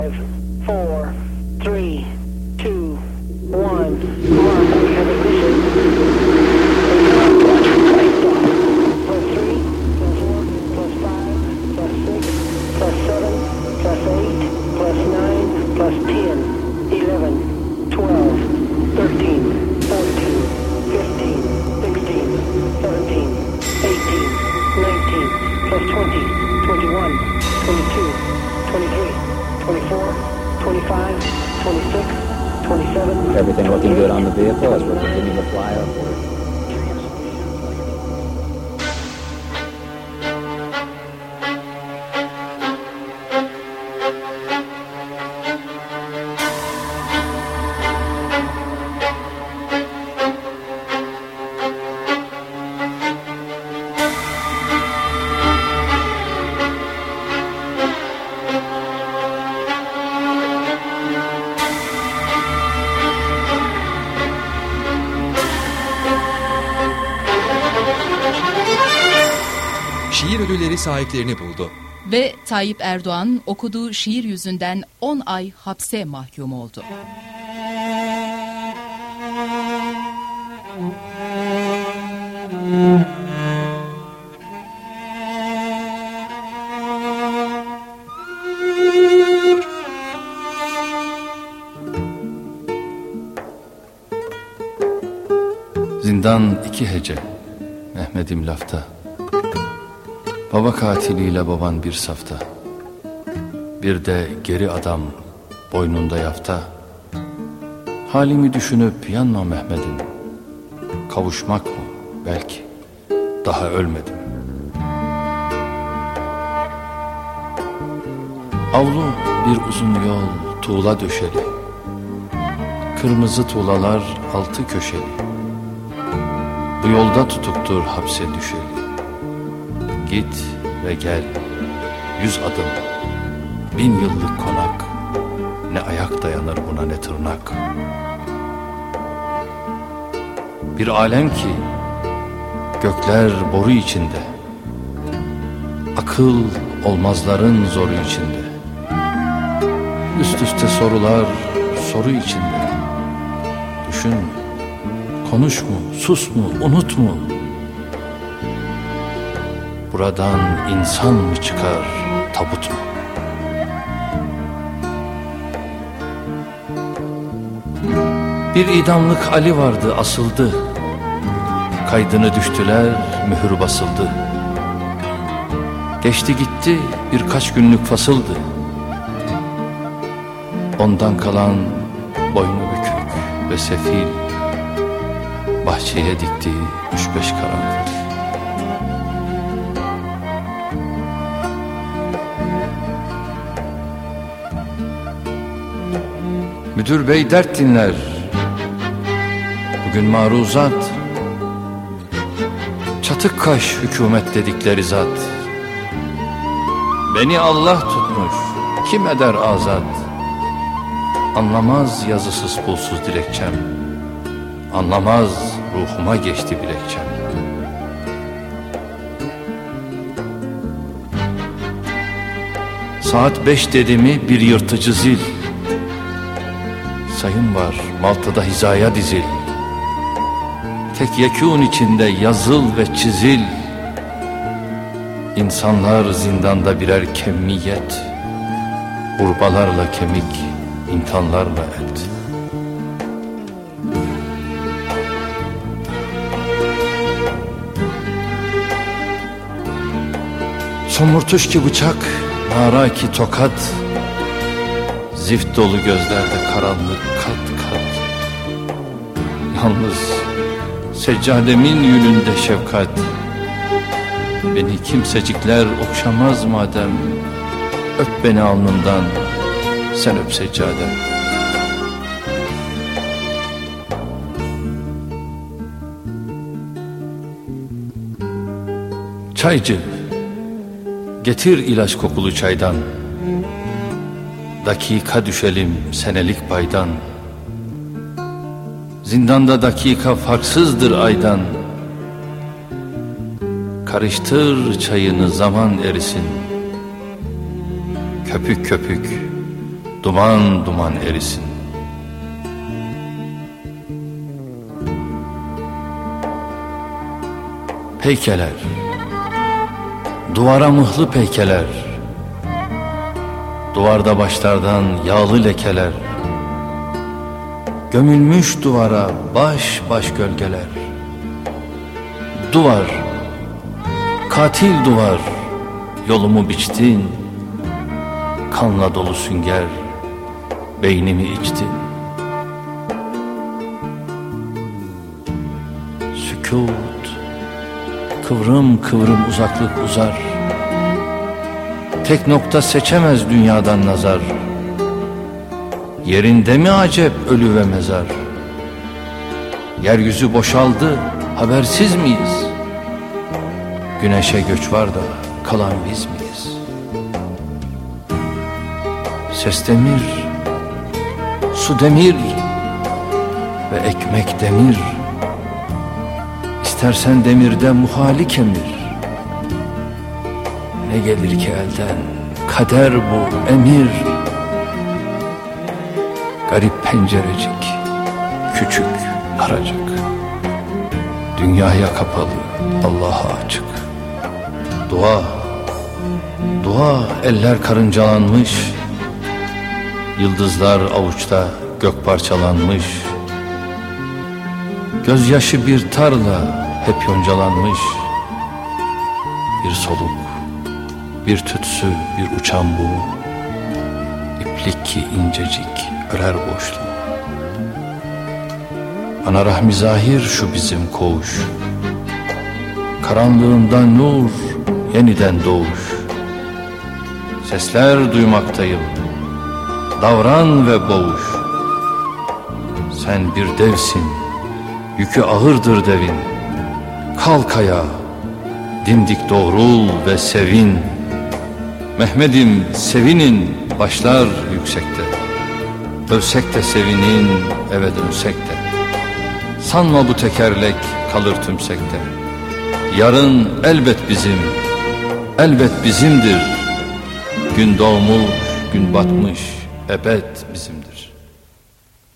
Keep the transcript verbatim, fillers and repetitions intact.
Four, three, two, one. Mark, we have ignition. Plus three, plus four, plus five, plus six, plus seven, plus eight, plus nine, plus ten, eleven, twelve, thirteen, fourteen, fifteen, sixteen, seventeen, eighteen, nineteen, plus twenty, twenty-one, twenty-two, twenty-three, twenty-four, twenty-five, twenty-six, twenty-seven. Everything looking good on the vehicle as we're continuing to fly upward. Şiir ödülleri sahiplerini buldu. Ve Tayyip Erdoğan okuduğu şiir yüzünden on ay hapse mahkum oldu. Zindan iki hece, Mehmet'im lafta. Baba katiliyle baban bir safta. Bir de geri adam boynunda yafta. Halimi düşünüp yanma Mehmet'im. Kavuşmak mı belki, daha ölmedim. Avlu bir uzun yol tuğla döşeli. Kırmızı tuğlalar altı köşeli. Bu yolda tutuktur hapse düşeli. Git ve gel, yüz adım, bin yıllık konak. Ne ayak dayanır buna ne tırnak. Bir alem ki, gökler boru içinde. Akıl olmazların zoru içinde. Üst üste sorular soru içinde. Düşün, konuş mu, sus mu, unut mu? Buradan insan mı çıkar, tabut mu? Bir idamlık Ali vardı, asıldı. Kaydını düştüler, mühür basıldı. Geçti gitti, birkaç günlük fasıldı. Ondan kalan boynu bükük ve sefil, bahçeye diktiği üç beş karanfil. Müdür bey dert dinler, bugün maruzat. Çatık kaş hükümet dedikleri zat. Beni Allah tutmuş, kim eder azat? Anlamaz yazısız pulsuz dilekçem. Anlamaz ruhuma geçti bilekçem. Saat beş dedi mi bir yırtıcı zil. Sayım var Malta'da hizaya dizil. Tek yekûn içinde yazıl ve çizil. İnsanlar zindanda birer kemiyet. Urbalarla kemik, imtihanlarla et. Somurtuş ki bıçak, nara ki tokat. Zift dolu gözlerde karanlık kat kat. Yalnız seccademin yününde şefkat. Beni kimsecikler okşamaz madem. Öp beni alnından, sen öp seccadem. Çaycı, getir ilaç kokulu çaydan. Dakika düşelim senelik paydan. Zindanda dakika farksızdır aydan. Karıştır çayını zaman erisin. Köpük köpük duman duman erisin. Peykeler, duvara mıhlı peykeler, duvarda başlardan yağlı lekeler, gömülmüş duvara baş baş gölgeler. Duvar, katil duvar, yolumu biçtin, kanla dolu sünger, beynimi içtin. Sükût, kıvrım kıvrım uzaklık uzar, tek nokta seçemez dünyadan nazar. Yerinde mi acep ölü ve mezar? Yeryüzü boşaldı, habersiz miyiz? Güneşe göç var da kalan biz miyiz? Ses demir, su demir ve ekmek demir. İstersen demirde muhali kemir. Ne gelir ki elden, kader bu emir. Garip pencerecik, küçük, daracık, dünyaya kapalı, Allah'a açık. Dua, dua eller karıncalanmış, yıldızlar avuçta gök parçalanmış. Gözyaşı bir tarla hep yoncalanmış. Bir soluk, bir tütsü, bir uçan bu, iplik ki incecik örer boşluğu. Ana rahmi zahir şu bizim koğuş, karanlığından nur, yeniden doğuş. Sesler duymaktayım, davran ve boğuş. Sen bir devsin, yükü ağırdır devin. Kalk ayağa, dimdik doğrul ve sevin. Mehmet'im sevinin, başlar yüksekte. Ölsek de sevinin, eve dönsek de. Sanma bu tekerlek kalır tümsekte. Yarın elbet bizim, elbet bizimdir. Gün doğmuş, gün batmış, ebed bizim.